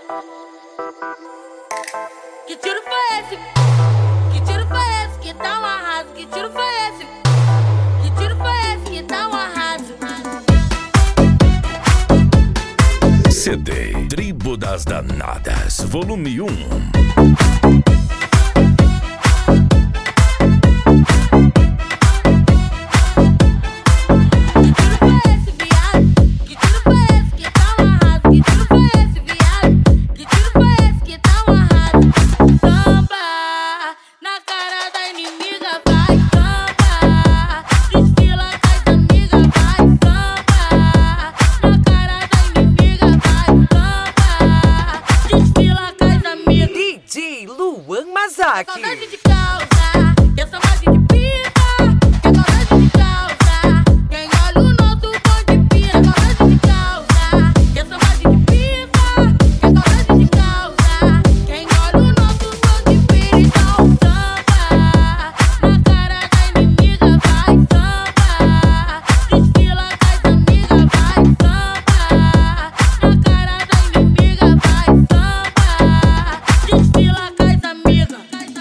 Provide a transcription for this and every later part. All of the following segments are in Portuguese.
Que tiro foi esse? Que tiro foi esse que dá um arraso? Que tiro foi esse? Que tiro foi esse que dá um arraso? CD Tribo das Danadas, volume 1. Saudade de causa, que é saudade de pica. Que saudade de causa, quem olha o nosso bonde pira. Saudade de causa, que é saudade de pica. Que saudade de causa, quem olha o nosso bonde pira. Então samba, na cara da inimiga vai samba. Desfila com as amigas vai samba. Na cara da inimiga vai samba. Desfila com as amigas.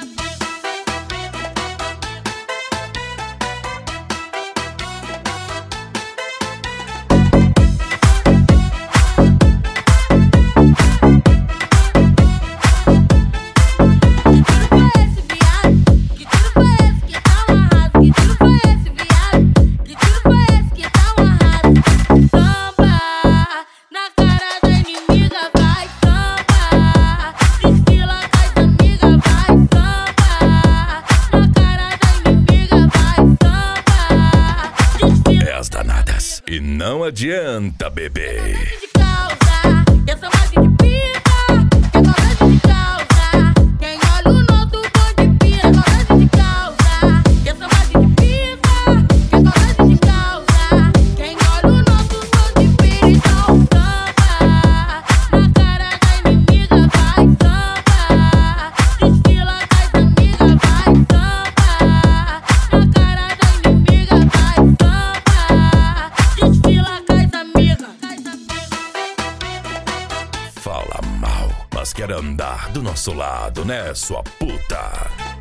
E não adianta beber. De causa, que é saudade de pica. Que saudade de causa, quem olha o nosso bonde pira. Saudade de causa, que é saudade de pica. Que saudade de causa, quem olha o nosso bonde pira. Então samba, na cara da inimiga vai samba. Desfila com as amigas vai samba. Na cara da inimiga vai samba. Desfila com as amigas. Fala mal, mas quer andar do nosso lado, né, sua puta?